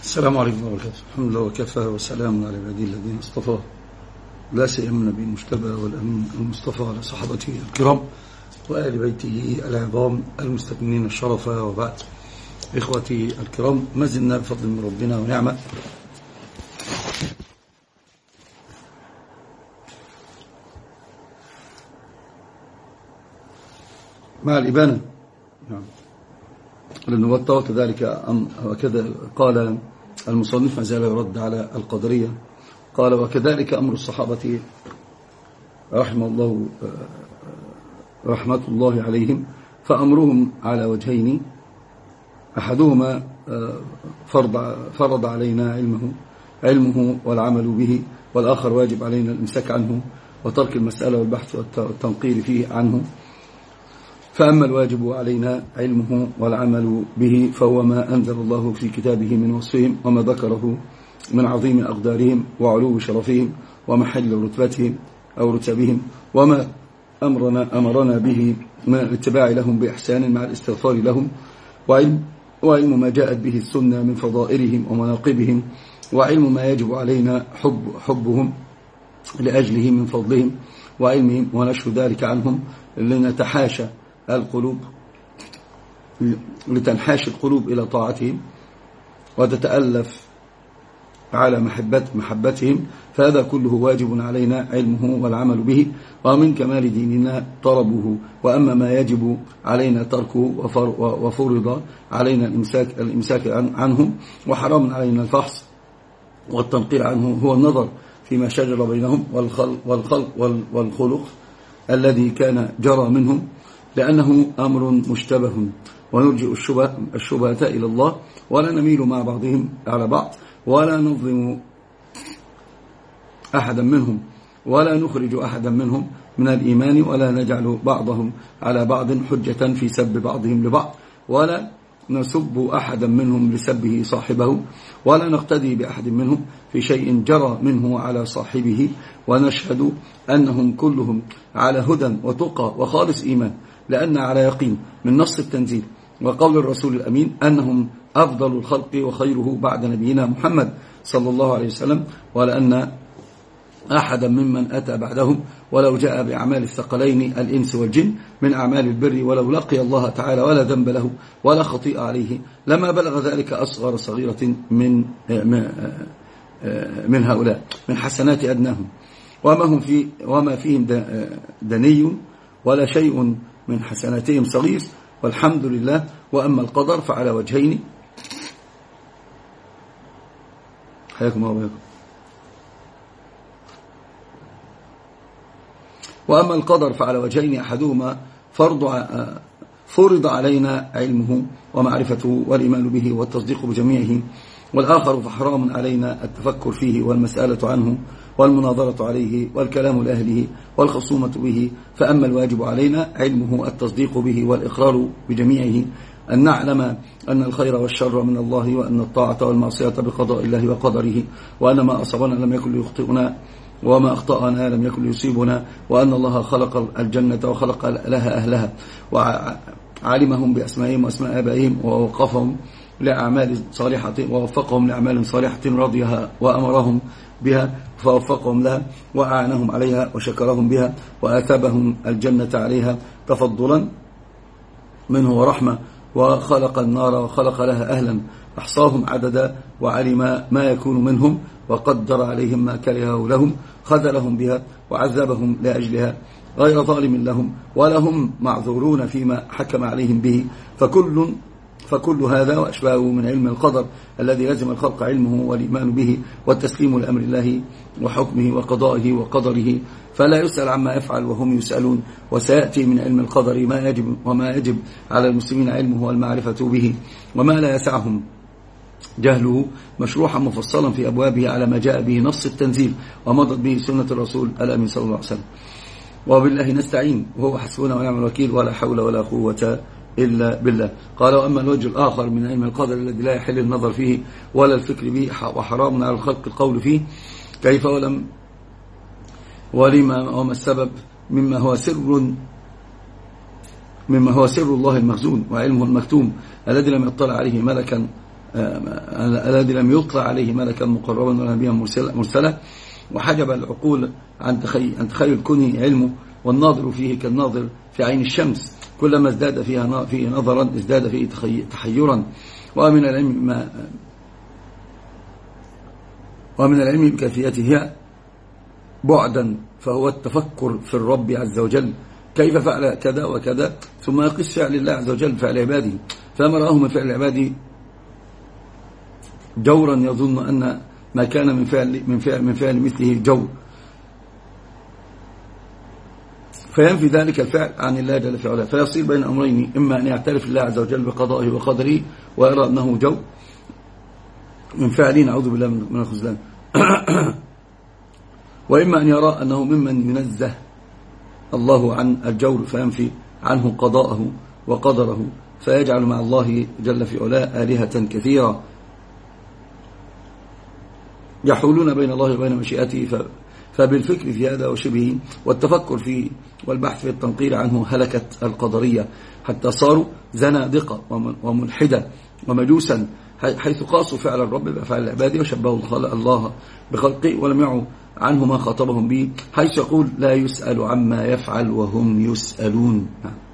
السلام عليكم ورحمة الله وبركاته. الحمد لله وكفى وسلام على عباده الذين اصطفى، لا سيما النبي المجتبى والأمين المصطفى على صحابته الكرام وآل بيته العظام المستكملين الشرف، وبعد. إخوتي الكرام، ما زلنا بفضل من ربنا ونعمة مع الإبانة، نعم، لنوطى. وكذلك وكذا قال المصنف ما زال يرد على القدرية، قال: وكذلك أمر الصحابة رحمة الله عليهم، فأمرهم على وجهين: أحدهما فرض علينا علمه والعمل به، والآخر واجب علينا الإمساك عنه وترك المسألة والبحث والتنقير فيه عنه. فأما الواجب علينا علمه والعمل به فهو ما أنزل الله في كتابه من وصفهم، وما ذكره من عظيم أقدارهم وعلو شرفهم ومحل رتبتهم أو رتبهم، وما أمرنا به من الاتباع لهم بإحسان مع الاستغفار لهم، وعلم ما جاءت به السنة من فضائلهم ومناقبهم، وعلم ما يجب علينا حبهم لأجله من فضلهم وعلمهم، ونشر ذلك عنهم لنتحاشى لتنحاش القلوب إلى طاعتهم وتتألف على محبتهم. فهذا كله واجب علينا علمه والعمل به، ومن كمال ديننا طلبه. وأما ما يجب علينا تركه وفرض علينا الإمساك عنه، وحرام علينا الفحص والتنقير عنه، هو النظر فيما شجر بينهم والخلق الذي كان جرى منهم، لأنه أمر مشتبه، ونرجئ الشبهة إلى الله، ولا نميل مع بعضهم على بعض، ولا نظلم أحدا منهم، ولا نخرج أحدا منهم من الإيمان، ولا نجعل بعضهم على بعض حجة في سب بعضهم لبعض، ولا نسب أحدا منهم لسبه صاحبه، ولا نقتدي بأحد منهم في شيء جرى منه على صاحبه. ونشهد أنهم كلهم على هدى وتقى وخالص إيمان، لأن على يقين من نص التنزيل وقول الرسول الأمين أنهم أفضل الخلق وخيره بعد نبينا محمد صلى الله عليه وسلم، ولأن أحدا ممن أتى بعدهم ولو جاء بأعمال الثقلين الإنس والجن من أعمال البر، ولو لقي الله تعالى ولا ذنب له ولا خطيئة عليه، لما بلغ ذلك أصغر صغيرة من هؤلاء من حسنات أدناهم، وما فيهم دني ولا شيء من حسناتهم صغير، والحمد لله. وأما القدر فعلى وجهين، حياكم الله وياكم. وأما القدر فعلى وجهين: أحدهما فرض علينا علمه ومعرفته والإيمان به والتصديق بجميعه، والآخر فحرام علينا التفكر فيه والمسألة عنه والمناظرة عليه والكلام لأهله والخصومة به. فأما الواجب علينا علمه التصديق به والإقرار بجميعه، أن نعلم أن الخير والشر من الله، وأن الطاعة والمعصية بقضاء الله وقدره، وأن ما أصابنا لم يكن ليخطئنا، وما أخطأنا لم يكن ليصيبنا، وأن الله خلق الجنة وخلق لها أهلها، وعلمهم بأسمائهم وأسماء آبائهم، ووفقهم لأعمال صالحة رضيها وأمرهم بها فوفقهم لها، وأعانهم عليها وشكرهم بها، وآثابهم الجنة عليها تفضلا منه ورحمة، وخلق النار وخلق لها أهلا، أحصاهم عددا، وعلم ما يكون منهم، وقدر عليهم ما كرهه لهم، خذلهم بها وعذبهم لأجلها غير ظالم لهم، ولهم معذورون فيما حكم عليهم به. فكل هذا وأشباهه من علم القدر الذي لزم الخلق علمه والإيمان به والتسليم لأمر الله وحكمه وقضائه وقدره، فلا يسأل عما يفعل وهم يسألون. وسيأتي من علم القدر ما يجب على المسلمين علمه والمعرفة به، وما لا يسعهم جهله، مشروحا مفصلا في أبوابه على ما جاء به نص التنزيل ومضت به سنة الرسول الأمين صلى الله عليه وسلم. وبالله نستعين، وهو حسبنا ونعم الوكيل، ولا حول ولا قوة إلا بالله. قال: وأما الوجه الآخر من علم القدر الذي لا يحل النظر فيه ولا الفكر به، وحرام على الخلق القول فيه، كيف ولما وما السبب، مما هو سر الله المخزون وعلمه المكتوم الذي لم يطلع عليه الذي لم يطلع عليه ملكا مقربا ولا نبيا مرسلا، وحجب العقول عن تخيل كونه علمه، والناظر فيه كالناظر في عين الشمس، كلما ازداد فيه نظرا ازداد فيه تحيرا. ومن العلم بكيفيته بعدا فهو التفكر في الرب عز وجل، كيف فعل كذا وكذا، ثم يقيس فعل الله عز وجل فعل عباده، فما رآه من فعل عباده جورا يظن أن ما كان من فعل مثله جور، فينفي ذلك الفعل عن الله جل في علاه، فيصير بين أمرين: إما أن يعترف الله عز وجل بقضائه وقدره ويرى أنه جو من فعله، نعوذ بالله من الخذلان، وإما أن يرى أنه ممن ينزه الله عن الجور فينفي عنه قضاءه وقدره، فيجعل مع الله جل في علاه آلهة كثيرة يحولون بين الله وبين مشيئته. فبالفكر في هذا وشبهه والتفكر فيه والبحث في التنقير عنه هلكت القدرية، حتى صاروا زنادقة وملحدة ومجوسا، حيث قاسوا فعل الرب بأفعال العباد وشبهوا الله بخلقه ولم يعوا عنه ما خاطبهم به، حيث يقول: لا يسأل عما يفعل وهم يسألون.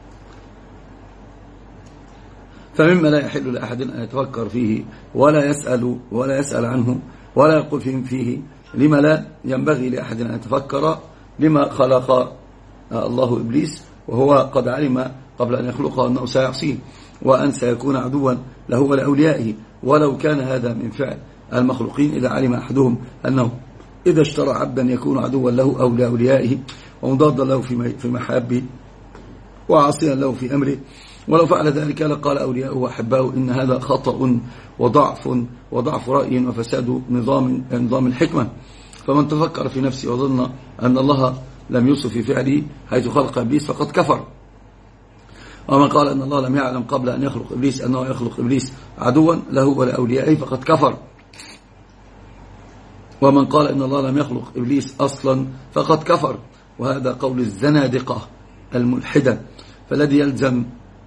فمما لا يحل لأحد أن يتفكر فيه ولا يسأل عنه ولا يقول فيه، لما لا ينبغي لأحد أن يتفكر لما خلق الله إبليس وهو قد علم قبل أن يخلقه أنه سيعصيه وأن سيكون عدوا له ولأوليائه، ولو كان هذا من فعل المخلوقين إذا علم أحدهم أنه إذا اشترى عبدا يكون عدوا له أو لأوليائه ومضادا له في محابه وعاصيا له في أمره، ولو فعل ذلك لقال أولياؤه وأحباؤه إن هذا خطأ وضعف رأي وفساد نظام الحكمة. فمن تفكر في نفسه وظن أن الله لم يوصف في فعله حيث خلق إبليس فقد كفر، ومن قال أن الله لم يعلم قبل أن يخلق إبليس أنه يخلق إبليس عدوا له ولأوليائه فقد كفر، ومن قال أن الله لم يخلق إبليس أصلا فقد كفر، وهذا قول الزنادقة الملحدة. فالذي يلزم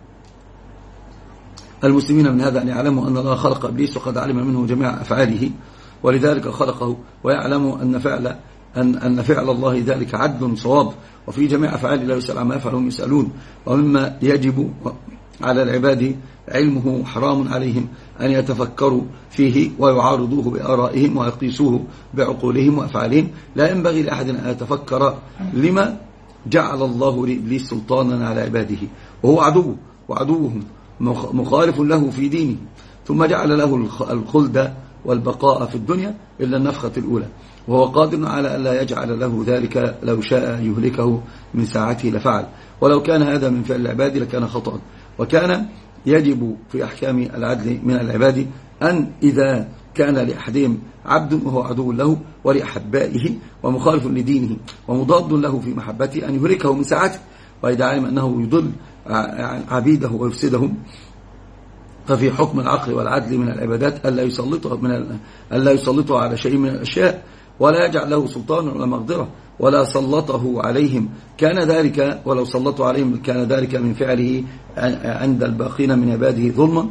المسلمين من هذا أن يعلموا أن الله خلق إبليس وقد علم منه جميع أفعاله ولذلك خلقه، ويعلموا أن فعل الله ذلك عدل صواب، وفي جميع أفعاله لا يسأل عما يفعلهم يسألون. ومما يجب على العباد علمه حرام عليهم أن يتفكروا فيه ويعارضوه بآرائهم ويقيسوه بعقولهم وأفعالهم. لا ينبغي لأحد أن يتفكر لما جعل الله لإبليس سلطانا على عباده وهو وعدوهم مخالف له في دينه، ثم جعل له الخلد والبقاء في الدنيا إلا النفخة الأولى، وهو قادر على أن لا يجعل له ذلك، لو شاء يهلكه من ساعته لفعل، ولو كان هذا من فعل العباد لكان خطأ. وكان يجب في أحكام العدل من العباد أن إذا كان لأحدهم عبد وهو عدو له ولأحبائه ومخالف لدينه ومضاد له في محبته أن يهلكه من ساعته، وإذا علم أنه يضل عبيده ويفسدهم ففي حكم العقل والعدل من العبادات ألا يسلطه على شيء من الأشياء ولا يجعل له سلطان ولا مقدرة ولا سلطه عليهم، كان ذلك ولو سلطوا عليهم كان ذلك من فعله عند الباقين من عباده ظلما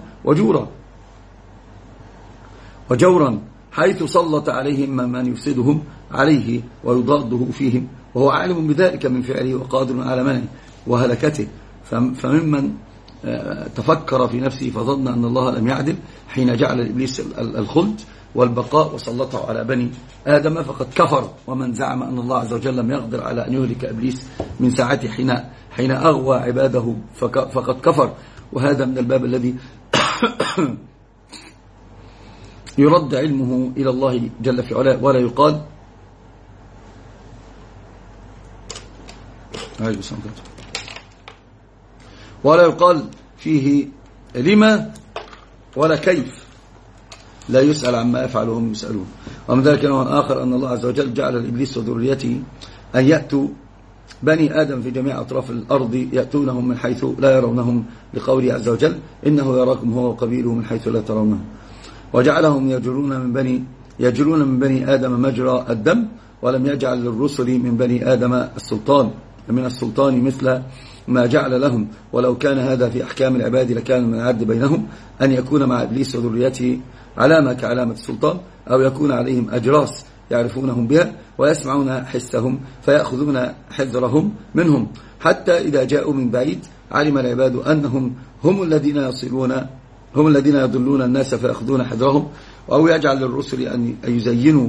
وجورا، حيث سلط عليهم من يفسدهم عليه ويضاده فيهم وهو عالم بذلك من فعله وقادر على منعه وهلكته. فممن تفكر في نفسه فظن أن الله لم يعدل حين جعل لإبليس الخلد والبقاء وسلطه على بني آدم فقد كفر، ومن زعم أن الله عز وجل لم يقدر على أن يهلك إبليس من ساعته حين أغوى عباده فقد كفر. وهذا من الباب الذي يرد علمه إلى الله جل في علاه ولا يقال فيه لما ولا كيف، لا يسأل عما يفعل وهم يسألون. ومن ذلك نوع آخر أن الله عز وجل جعل لإبليس وذريته أن يأتوا بني آدم في جميع أطراف الأرض يأتونهم من حيث لا يرونهم، لقوله عز وجل إنه يراكم هو وقبيله من حيث لا ترونهم، وجعلهم يجرون من بني آدم مجرى الدم، ولم يجعل للرسل من بني آدم من السلطان مثل ما جعل لهم، ولو كان هذا في أحكام العباد لكان من العدل بينهم أن يكون مع إبليس وذريته علامة كعلامة السلطان، أو يكون عليهم أجراس يعرفونهم بها ويسمعون حسهم فيأخذون حذرهم منهم، حتى إذا جاءوا من بعيد علم العباد أنهم هم الذين يضلون الناس فيأخذون حذرهم، أو يجعل للرسل أن يزينوا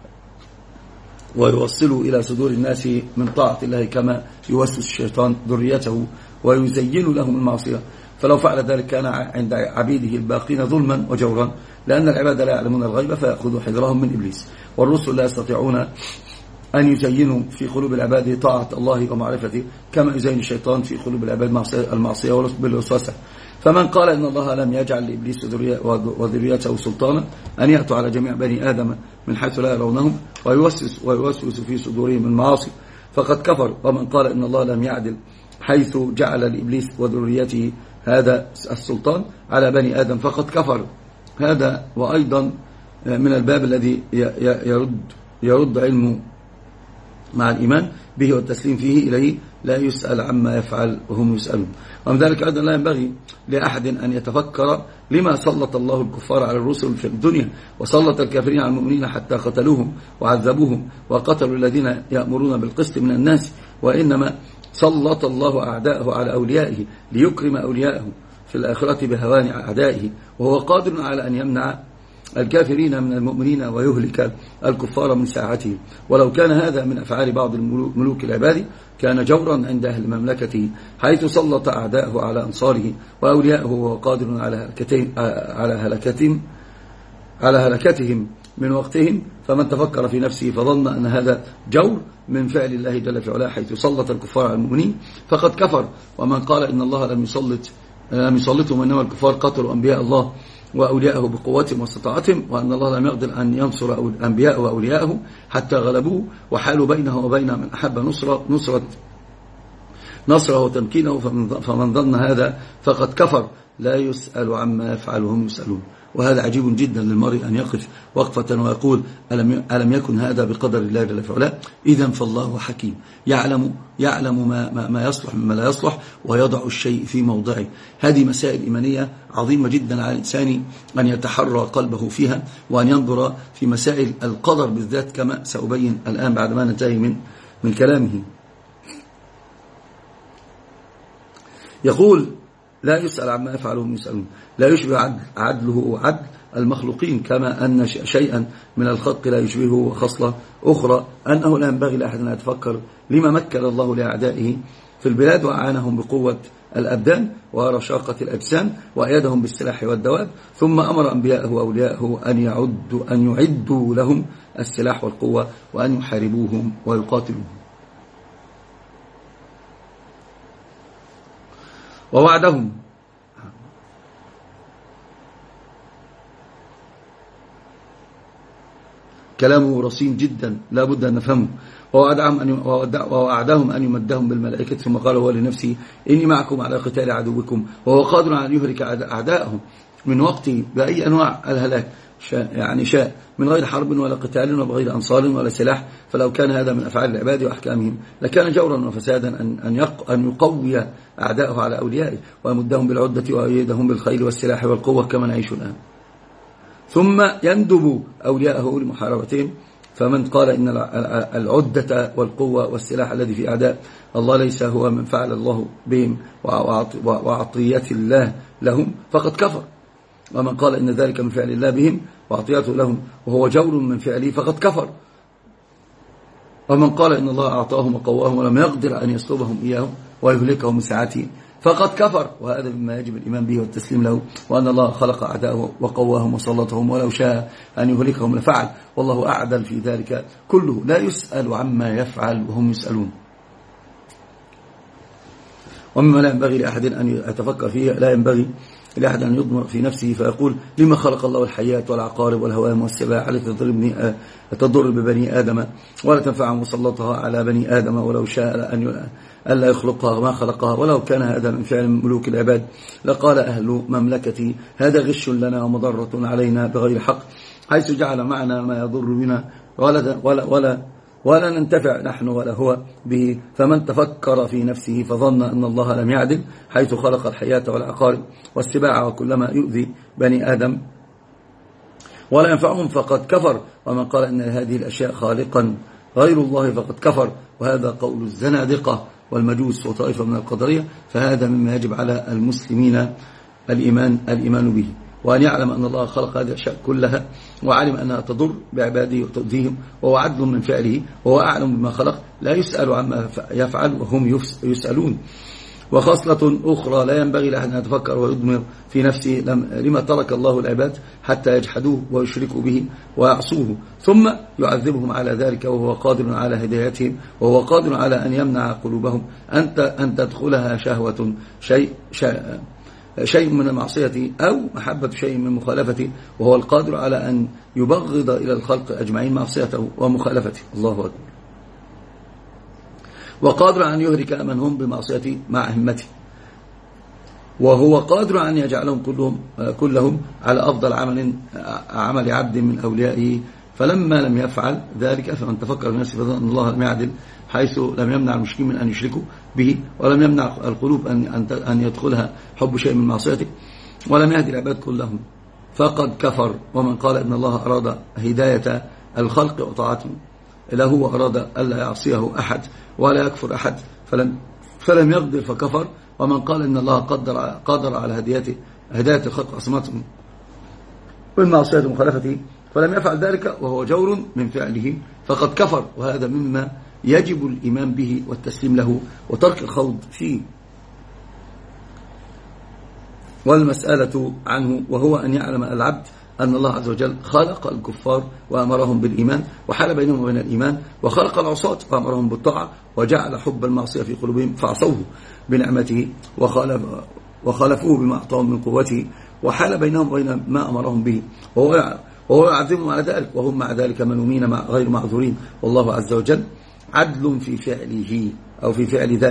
ويوصلوا إلى صدور الناس من طاعة الله كما يوسوس الشيطان ذريته ويزين لهم المعصية. فلو فعل ذلك كان عند عبيده الباقين ظلما وجورا، لأن العباد لا يعلمون الغيب فيأخذوا حذرهم من إبليس، والرسل لا يستطيعون أن يزينوا في قلوب العباد طاعة الله ومعرفته كما يزين الشيطان في قلوب العباد المعصية بالوسوسة. فمن قال إن الله لم يجعل لإبليس وذريته سلطانا أن يأتوا على جميع بني آدم من حيث لا يرونهم ويوسوس في صدورهم المعاصي فقد كفر. ومن قال إن الله لم يعدل حيث جعل لإبليس وذريته هذا السلطان على بني آدم فقد كفر. هذا وأيضا من الباب الذي يرد علمه مع الإيمان به والتسليم فيه إليه، لا يسأل عما يفعل وهم يسألون. ومن ذلك أيضا لا ينبغي لأحد أن يتفكر لما سلط الله الكفار على الرسل في الدنيا وسلط الكافرين على المؤمنين حتى قتلوهم وعذبوهم وقتلوا الذين يأمرون بالقسط من الناس، وإنما سلط الله أعداءه على أوليائه ليكرم أوليائه في الآخرة بهوان أعدائه، وهو قادر على أن يمنع الكافرين من المؤمنين ويهلك الكفار من ساعته. ولو كان هذا من أفعال بعض الملوك العباد كان جورا عند أهل مملكته حيث سلط أعداءه على أنصاره وأوليائه، وهو قادر على هلكتهم من وقتهم. فمن تفكر في نفسه فظن أن هذا جور من فعل الله جل في علاه حيث سلط الكفار على المؤمنين فقد كفر. ومن قال إن الله لم يسلطهم وإنما الكفار قتلوا أنبياء الله وأولياءه بقوتهم واستطاعتهم، وأن الله لم يقدر أن ينصر أنبياءه وأولياءه حتى غلبوه وحالوا بينه وبين من أحب نصره وتمكينه، فمن ظن هذا فقد كفر. لا يسأل عما يفعل وهم يسألون. وهذا عجيب جدا للمرء أن يقف وقفة ويقول ألم يكن هذا بقدر الله جل في علاه؟ إذن فالله حكيم يعلم ما يصلح مما لا يصلح ويضع الشيء في موضعه. هذه مسائل إيمانية عظيمة جدا على الإنسان أن يتحرى قلبه فيها وأن ينظر في مسائل القدر بالذات كما سأبين الآن بعد ما ننتهي من كلامه. يقول لا يسأل عما يفعل وهم يسألون. لا يشبه عدله عدل المخلوقين كما أن شيئا من الخلق لا يشبهه خصلة أخرى، أنه لا ينبغي لأحد أن يتفكر لما مكن الله لأعدائه في البلاد وأعانهم بقوة الأبدان ورشاقة الأجسام وأيدهم بالسلاح والدواب، ثم أمر أنبياءه وأولياءه أن يعدوا لهم السلاح والقوة وأن يحاربوهم ويقاتلوهم. ووعدهم كلامه رصين جدا لا بد أن نفهمه. ووعدهم أن يمدهم بالملائكة، ثم قال هو لنفسه إني معكم على قتال عدوكم، وهو قادر على أن يهلك أعداءهم من وقته بأي أنواع الهلاك شاء من غير حرب ولا قتال وبغير أنصار ولا سلاح. فلو كان هذا من أفعال العباد وأحكامهم لكان جورا وفسادا أن يقوي أعداءه على أوليائه ويمدهم بالعدة ويؤيدهم بالخيل والسلاح والقوة كما نعيش الآن، ثم يندب أولياءه لمحاربتهم. فمن قال إن العدة والقوة والسلاح الذي في أعداء الله ليس هو من فعل الله بهم وعطية الله لهم فقد كفر. ومن قال إن ذلك من فعل الله بهم وعطيته لهم وهو جور من فعله فقد كفر. ومن قال إن الله أعطاهم وقواهم ولم يقدر أن يسلبهم إياهم ويهلكهم من ساعته فقد كفر. وهذا مما يجب الإيمان به والتسليم له، وأن الله خلق أعداءه وقواهم وسلطهم ولو شاء أن يهلكهم لفعل، والله أعدل في ذلك كله. لا يسأل عما يفعل وهم يسألون. ومما لا ينبغي لأحد أن يتفكر فيه، لا ينبغي لأحد أن يضمر في نفسه فيقول لما خلق الله الحيات والعقارب والهوام والسباع التي تضر ببني آدم ولا تنفعهم وسلطها على بني آدم ولو شاء أن لا يخلقها ما خلقها. ولو كان هذا من فعل ملوك العباد لقال أهل مملكتي هذا غش لنا ومضرة علينا بغير حق، حيث جعل معنا ما يضر بنا ولا ننتفع نحن ولا هو به. فمن تفكر في نفسه فظن أن الله لم يعدل حيث خلق الحياة والعقارب والسباع وكلما يؤذي بني آدم ولا ينفعهم فقد كفر. ومن قال أن هذه الأشياء خالقا غير الله فقد كفر. وهذا قول الزنادقة والمجوس وطائفة من القدرية. فهذا مما يجب على المسلمين الإيمان به، وأن يعلم أن الله خلق هذه الأشياء كلها وعلم أنها تضر بعباده وتؤذيهم، وهو عدل من فعله وهو أعلم بما خلق، لا يسأل عما يفعل وهم يسألون. وخصلة أخرى لا ينبغي لأحد أن يتفكر ويضمر في نفسه لما ترك الله العباد حتى يجحدوه ويشركوا به ويعصوه ثم يعذبهم على ذلك وهو قادر على هدايتهم، وهو قادر على أن يمنع قلوبهم أن تدخلها شهوة شيء من المعصية أو محبة شيء من مخالفته، وهو القادر على أن يبغض إلى الخلق أجمعين معصيته ومخالفته. الله أكبر. وقادر أن يهلك من هم بمعصيته مع همته، وهو قادر أن يجعلهم كلهم على أفضل عمل عبد من أوليائه. فلما لم يفعل ذلك فمن تفكر في نفسه فظن أن الله لم يعدل حيث لم يمنع المشركين من أن يشركوا به، ولم يمنع القلوب أن يدخلها حب شيء من معصيته، ولم يهدي العباد كلهم فقد كفر. ومن قال إن الله أراد هداية الخلق وطاعتهم له وأراد ألا يعصيه أحد ولا يكفر أحد فلم يقدر فكفر. ومن قال إن الله قدر على هداية الخلق عصمتهم من معصية مخالفته فلم يفعل ذلك وهو جور من فعله فقد كفر. وهذا مما يجب الإيمان به والتسليم له وترك الخوض فيه. والمسألة عنه وهو أن يعلم العبد أن الله عز وجل خلق الكفار وأمرهم بالإيمان وحال بينهم وبين الإيمان، وخلق العصاة وأمرهم بالطاعة وجعل حب المعصية في قلوبهم فعصوه بنعمته وخالفوه بما أعطاهم من قوته، وحال بينهم وبين ما أمرهم به وهو يعذبهم على ذلك وهم مع ذلك ملومين غير معذورين. والله عز وجل عدل في فعله أو في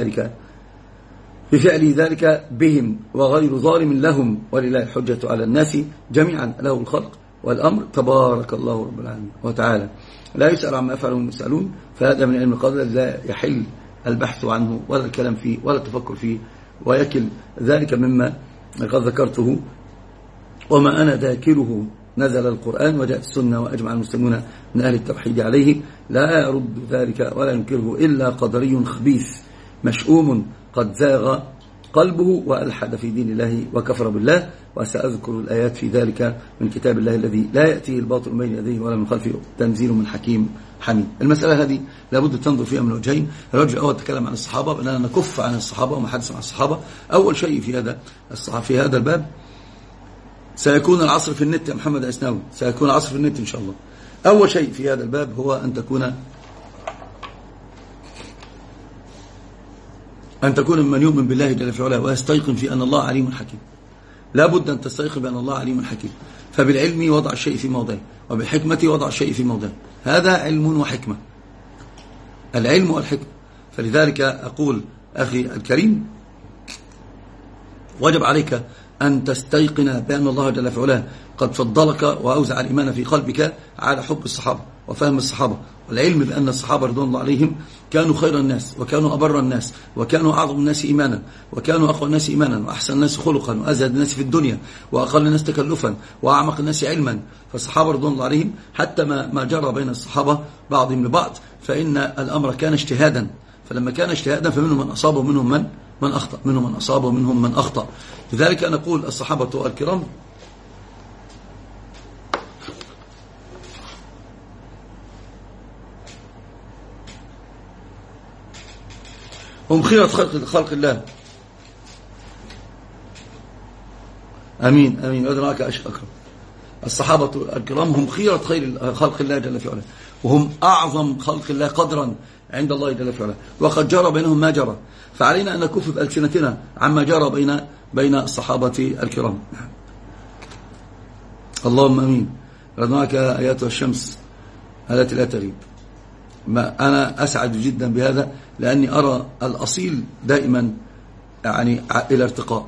فعل ذلك بهم وغير ظالم لهم، ولله الحجة على الناس جميعا له الخلق والأمر تبارك الله رب العالمين وتعالى، لا يسأل عما يفعلهم يسألون. فهذا من علم القدر لا يحل البحث عنه ولا الكلام فيه ولا التفكر فيه، ويكل ذلك مما قد ذكرته وما أنا ذاكره. نزل القرآن وجاءت السنة وأجمع المسلمون من أهل التوحيد عليه، لا يرد ذلك ولا ينكره إلا قدري خبيث مشؤوم قد زاغ قلبه وألحد في دين الله وكفر بالله. وسأذكر الآيات في ذلك من كتاب الله الذي لا يأتيه الباطل من بين يديه ولا من خلفه تنزيل من حكيم حميد. المسألة هذه لابد تنظر فيها من وجهين. الوجه الأول تكلم عن الصحابة بأننا نكف عن الصحابة وما حدث عن الصحابة. أول شيء في هذا الباب سيكون العصر في النت يا محمد عسناوي، سيكون العصر في النت إن شاء الله. أول شيء في هذا الباب هو أن تكون من يؤمن بالله جل في علاه ويستيقن في أن الله عليم حكيم. لا بد أن تستيقن بأن الله عليم حكيم. فبالعلم وضع الشيء في موضعه وبالحكمة وضع الشيء في موضعه، هذا علم وحكمة، العلم والحكمة. فلذلك أقول أخي الكريم وجب عليك أن تستيقن بأن الله جل في علاه قد فضلك وأوزع الإيمان في قلبك على حب الصحابة وفهم الصحابة والعلم بأن الصحابة رضوان الله عليهم كانوا خير الناس وكانوا أبر الناس وكانوا أعظم الناس إيمانا وكانوا أقوى الناس إيمانا وأحسن الناس خلقا وأزهد الناس في الدنيا وأقل الناس تكلفا وأعمق الناس علما. فالصحابة رضوان الله عليهم حتى ما جرى بين الصحابة بعضهم لبعض فإن الأمر كان اجتهادا، فلما كان اجتهادا فمنهم من أصاب ومنهم من أخطأ، منهم من أصاب ومنهم من أخطأ. لذلك نقول الصحابة الكرام هم خيرة خلق الله. أمين أمين أدراك أشهد أكرم. الصحابة الكرام هم خيرة خلق الله جل في علاه، وهم أعظم خلق الله قدرا عند الله جل في علاه، وقد جرى بينهم ما جرى، فعلينا أن نكف بألسنتنا عما جرى بين الصحابة الكرام. اللهم أمين. رضناك آياتها الشمس التي لا تغيب. أنا أسعد جدا بهذا لأني أرى الأصيل دائما يعني إلى ارتقاء.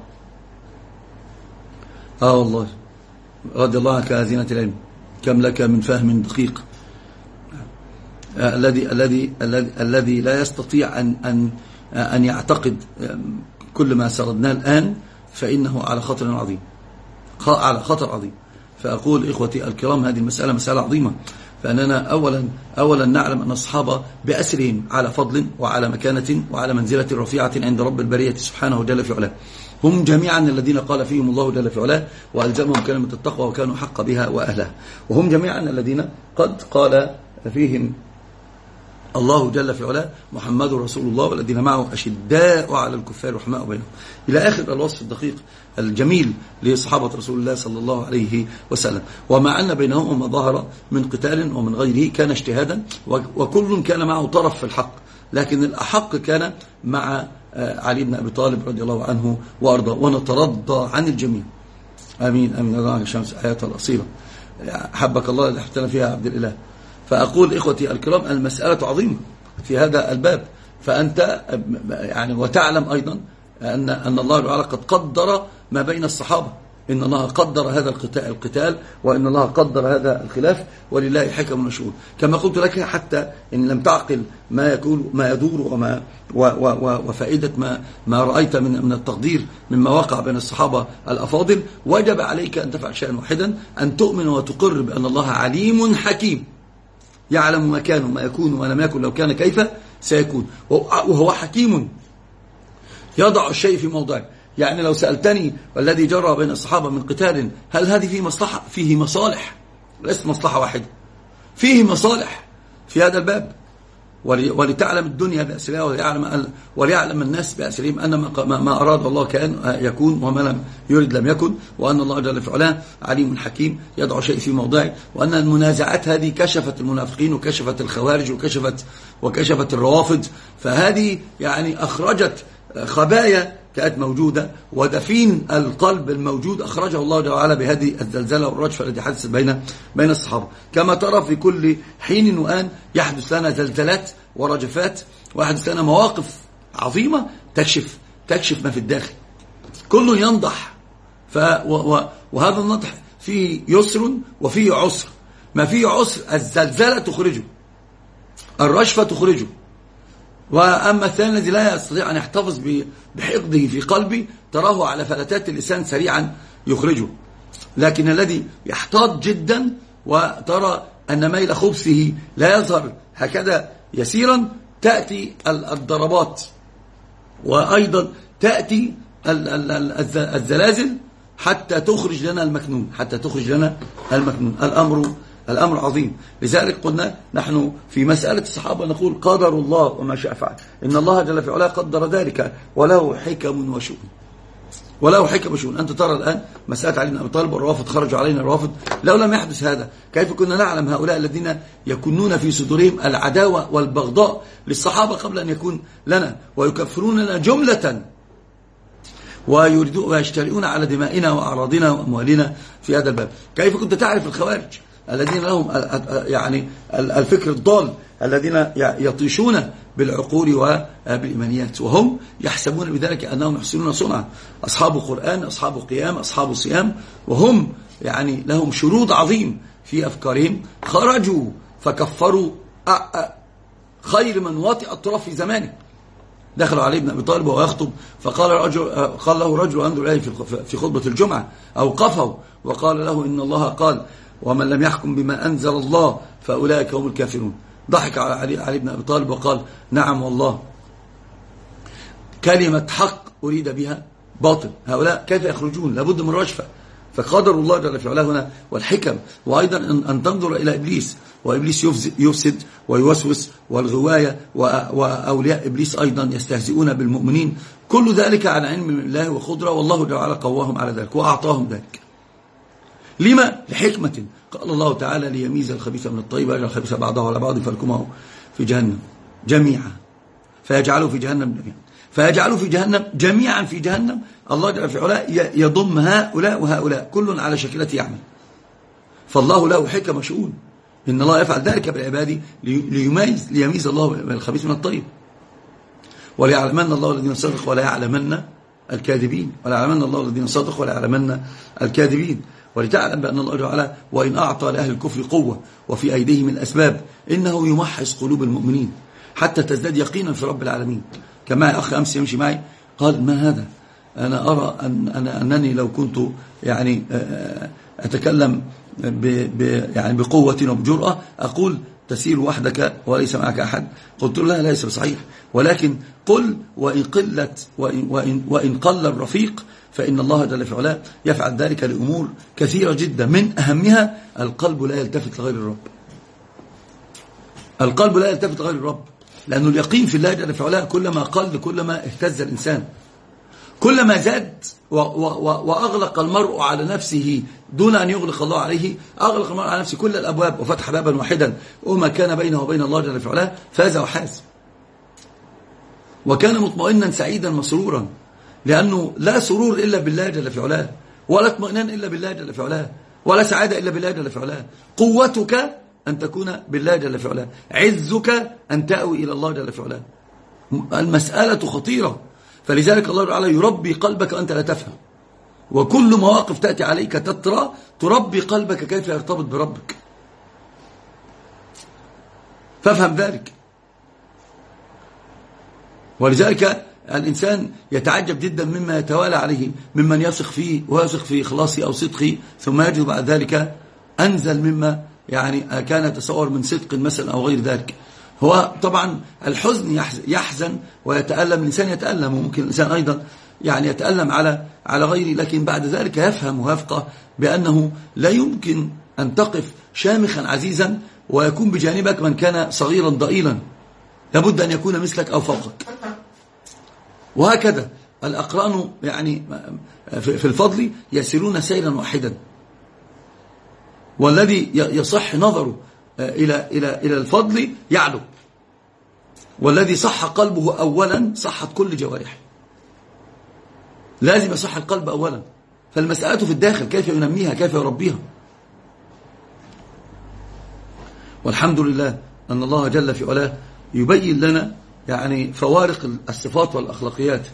والله رضي الله عنك زينة العلم، كم لك من فهم دقيق. الذي لا يستطيع أن يعتقد كل ما سردناه الآن فإنه على خطر عظيم، على خطر عظيم. فأقول إخوتي الكرام هذه المسألة مسألة عظيمة، فأننا أولا نعلم أن الصحابة بأسرهم على فضل وعلى مكانة وعلى منزلة رفيعة عند رب البرية سبحانه جل في علاه. هم جميعا الذين قال فيهم الله جل في علاه وألزمهم كلمة التقوى وكانوا حق بها وأهلها. وهم جميعا الذين قد قال فيهم الله جل في علاه محمد رسول الله والذين معه أشداء على الكفار رحماء بينهم، إلى آخر الوصف الدقيق الجميل لصحابة رسول الله صلى الله عليه وسلم. ومع أن بينهم ما ظهر من قتال ومن غيره كان اجتهادا، وكل كان معه طرف في الحق، لكن الأحق كان مع علي بن أبي طالب رضي الله عنه وأرضاه. ونترضى عن الجميع. آمين آمين. الله الشمس آياتها الأصيلة حبك الله اللي حبتنا فيها عبد الإله. فأقول إخوتي الكرام المسألة عظيمة في هذا الباب، فأنت يعني وتعلم أيضا أن الله تعالى قد قدر ما بين الصحابة، إن الله قدر هذا القتال، وإن الله قدر هذا الخلاف، ولله حكم وشؤون. كما قلت لك حتى إن لم تعقل ما يدور وفائدة ما رأيت من التقدير مما وقع بين الصحابة الأفاضل، وجب عليك أن تفعل شيئا واحدا، أن تؤمن وتقر بأن الله عليم حكيم يعلم ما كان وما يكون ولم يكن لو كان كيف سيكون، وهو حكيم يضع الشيء في موضعه. يعني لو سألتني والذي جرى بين الصحابة من قتال هل هذه فيه مصلحة؟ فيه مصالح، ليست مصلحة واحدة، فيه مصالح في هذا الباب. ولتعلم الدنيا بأسرها وليعلم الناس بأسرهم أن ما أراد الله كان يكون، وما لم يرد لم يكن، وأن الله جل في علاه عليم حكيم يضع شيء في موضعه. وأن المنازعات هذه كشفت المنافقين وكشفت الخوارج وكشفت الروافض، فهذه يعني أخرجت خبايا كانت موجودة، ودفين القلب الموجود أخرجه الله جل وعلا بهذه الزلزلة والرجفة التي حدثت بين الصحابة. كما ترى في كل حين وآن يحدث لنا زلزلات ورجفات، ويحدث لنا مواقف عظيمة تكشف ما في الداخل. كل ينضح، وهذا النضح فيه يسر وفيه عسر. ما فيه عسر الزلزلة تخرجه، الرجفة تخرجه. وأما الثاني الذي لا يستطيع أن يحتفظ بحقده في قلبي تراه على فلتات اللسان سريعا يخرجه. لكن الذي يحتاط جدا وترى أن ميل خبثه لا يظهر هكذا يسيرا، تأتي الضربات، وأيضا تأتي الزلازل حتى تخرج لنا المكنون، الأمر عظيم. لذلك قلنا نحن في مسألة الصحابة نقول قدر الله وما شاء فعل، إن الله جل في علاه قدر ذلك وله حكم وشؤون. أنت ترى الآن مسألة علي بن أبي طالب والروافض، خرجوا علينا الروافض. لو لم يحدث هذا كيف كنا نعلم هؤلاء الذين يكونون في صدورهم العداوة والبغضاء للصحابة قبل أن يكون لنا، ويكفروننا جملة، ويشترئون على دمائنا وأعراضنا وأموالنا في هذا الباب؟ كيف كنت تعرف الخوارج الذين لهم يعني الفكر الضال، الذين يطيشون بالعقول وبالإيمانيات، وهم يحسبون بذلك أنهم يحسنون صنعا، أصحاب قرآن، أصحاب قيام، أصحاب صيام، وهم يعني لهم شرود عظيم في أفكارهم. خرجوا فكفروا خير من وطئ التراب في زمانه. دخلوا علي بن أبي طالب وهو يخطب، قال له رجل عنده الآية في خطبة الجمعة أوقفه وقال له إن الله قال ومن لم يحكم بما أنزل الله فأولئك هم الكافرون. ضحك على علي بن أبي طالب وقال نعم والله، كلمة حق أريد بها باطل، هؤلاء كيف يخرجون؟ لابد من رجفة. فقدر الله جل في علاه هنا والحكم. وأيضا أن تنظر إلى إبليس، وإبليس يفسد ويوسوس، والغواية وأولياء إبليس أيضا يستهزئون بالمؤمنين. كل ذلك عن علم الله وقدرة، والله جل وعلا قواهم على ذلك وأعطاهم ذلك. لما؟ لحكمة. قال الله تعالى ليميز الخبيث من الطيب ويجعل الخبيث بعضه على بعض فيركمه في جهنم جميعا فيجعله في جهنم جميعا في جهنم. الله جل في علاه يضم هؤلاء وهؤلاء كل على شكلته يعمل. فالله له حكم وشؤون، إن الله يفعل ذلك بالعباد ليميز الله الخبيث من الطيب، وليعلمن الله الذين صدقوا ولا يعلمن الكاذبين، ولا يعلمن الله الذين صدقوا ولا يعلمن الكاذبين. ولتعلم بأن الله تعالى وإن أعطى لأهل الكفر قوة وفي أيديهم الأسباب إنه يمحص قلوب المؤمنين حتى تزداد يقينا في رب العالمين. كما أخ أمس يمشي معي قال: ما هذا؟ أنا أرى أنني لو كنت يعني أتكلم يعني بقوة وبجرأة أقول تسير وحدك وليس معك أحد. قلت له: لا، ليس بصحيح، ولكن قل وإن قل الرفيق فإن الله جل في علاه يفعل ذلك لأمور كثيرة جدا، من أهمها القلب لا يلتفت لغير الرب. القلب لا يلتفت لغير الرب، لأنه اليقين في الله جل في علاه كلما قل كلما اهتز الإنسان، كلما زاد وأغلق المرء على نفسه دون أن يغلق الله عليه. أغلق المرء على نفسه كل الأبواب وفتح بابا واحدا، وما كان بينه وبين الله جل في علاه فاز وحاز، وكان مطمئنا سعيدا مسرورا، لأنه لا سرور إلا بالله جل في علاه، ولا اطمئنان إلا بالله جل في علاه، ولا سعادة إلا بالله جل في علاه. قوتك أن تكون بالله جل في علاه، عزك أن تأوي إلى الله جل في علاه. المسألة خطيرة، فلذلك الله تعالى يربي قلبك وأنت لا تفهم، وكل مواقف تأتي عليك تترى تربي قلبك كيف يرتبط بربك، فافهم ذلك. ولذلك الإنسان يتعجب جدا مما يتوالى عليه ممن يثق فيه ويثق في إخلاصه أو صدقه، ثم يجد بعد ذلك أنزل مما يعني كان يتصور من صدق مثلا أو غير ذلك. هو طبعا الحزن يحزن ويتألم، الإنسان يتألم، وممكن الإنسان أيضا يعني يتألم على غيره، لكن بعد ذلك يفهم ويفقه بأنه لا يمكن أن تقف شامخا عزيزا ويكون بجانبك من كان صغيرا ضئيلا، لابد أن يكون مثلك أو فوقك. وهكذا الأقران يعني في الفضل يسيرون سيرا واحدا، والذي يصح نظره إلى الفضل يعلو، والذي صح قلبه أولا صحت كل جوارحه. لازم يصح القلب أولا، فالمسألة في الداخل كيف ينميها، كيف يربيها. والحمد لله أن الله جل في علاه يبين لنا يعني فوارق الصفات والأخلاقيات.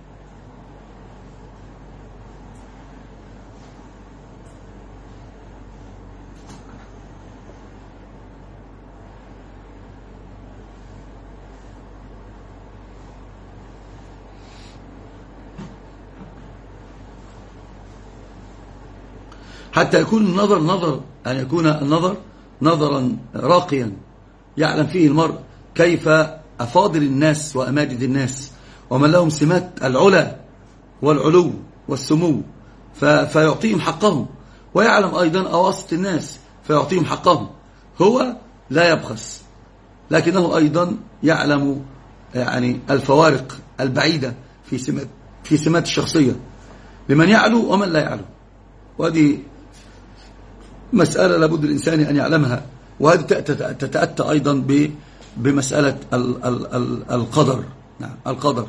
حتى يكون النظر أن يكون النظر نظرا راقيا يعلم فيه المرء كيف أفاضل الناس وأماجد الناس ومن لهم سمات العلا والعلو والسمو فيعطيهم حقهم، ويعلم أيضا أواسط الناس فيعطيهم حقهم. هو لا يبخس، لكنه أيضا يعلم يعني الفوارق البعيدة في سمات الشخصية لمن يعلو ومن لا يعلو. وهذه مسألة لابد الإنسان أن يعلمها، وهذه تتأتى أيضا بمسألة القدر. نعم، القدر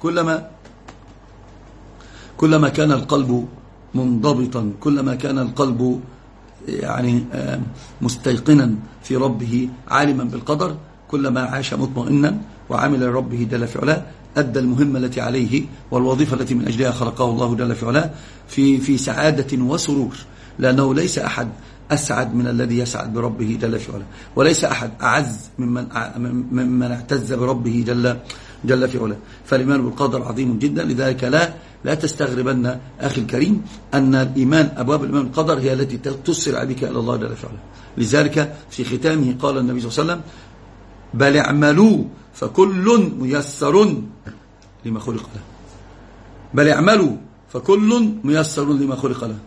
كلما كان القلب منضبطا، كلما كان القلب يعني مستيقنا في ربه عالما بالقدر، كلما عاش مطمئنا وعمل لربه جل في علاه، أدى المهمة التي عليه والوظيفة التي من أجلها خلقه الله جل في علاه في سعادة وسرور، لأنه ليس أحد أسعد من الذي يسعد بربه جل في علاه، وليس أحد أعز ممن اعتز بربه جل في علاه. فالإيمان بالقدر عظيم جدا، لذلك لا تستغربن أخي الكريم أن الإيمان، أبواب الإيمان بالقدر هي التي تسرع بك إلى الله جل في علاه. لذلك في ختامه قال النبي صلى الله عليه وسلم: بل اعملوا فكل ميسر لما خلق له. بل اعملوا فكل ميسر لما خلق له.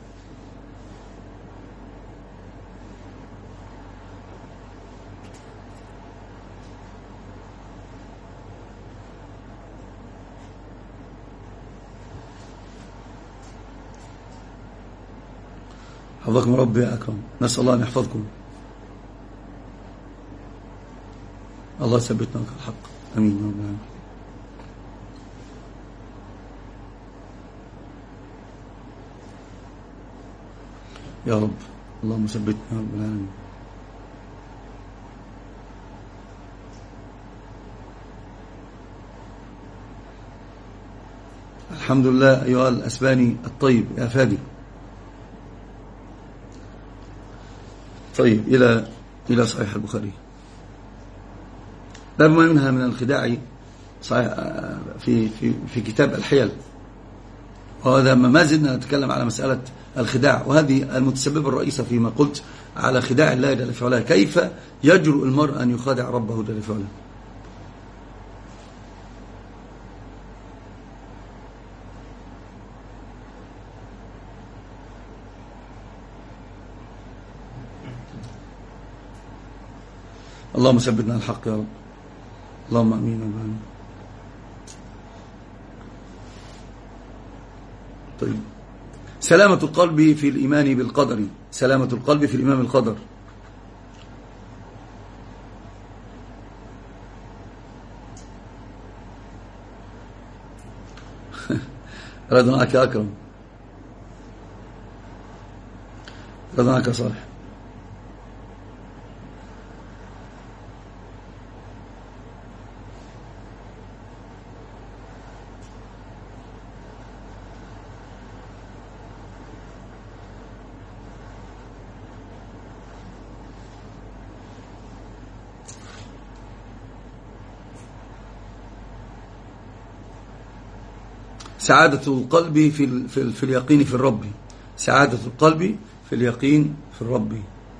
حفظكم ربي يا أكرم، نسأل الله أن يحفظكم، الله يثبتنا على الحق، أمين يا رب العالمين. يا رب اللهم ثبتنا يا رب العالمين. الحمد لله أيها الأسباني الطيب يا فادي. طيب إلى صحيح البخاري. باب ما ينهى من الخداع صحيح في كتاب الحيل، وهذا ما زلنا نتكلم على مسألة الخداع، وهذه المتسببة الرئيسة فيما قلت على خداع الله جل في علاه. كيف يجرؤ المرء أن يخادع ربه جل في علاه؟ اللهم ثبتنا الحق يا رب، اللهم امين وامين. طيب، سلامة القلب في الإيمان بالقدر، سلامة القلب في الإيمان بالقدر. رضناك يا أكرم، رضناك يا صالح. سعادة القلب في اليقين في الرب، سعادة القلب في اليقين في الرب.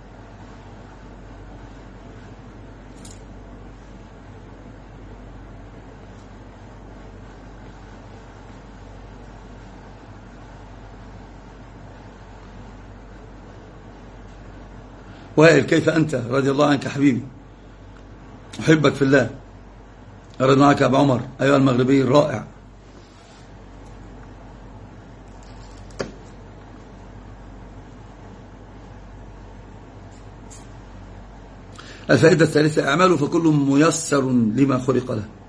وائل كيف أنت؟ رضي الله عنك حبيبي، أحبك في الله. رضي الله عنك أبو عمر أيها المغربي الرائع. الفائدة الثالثة: اعملوا فكل ميسر لما خلق له.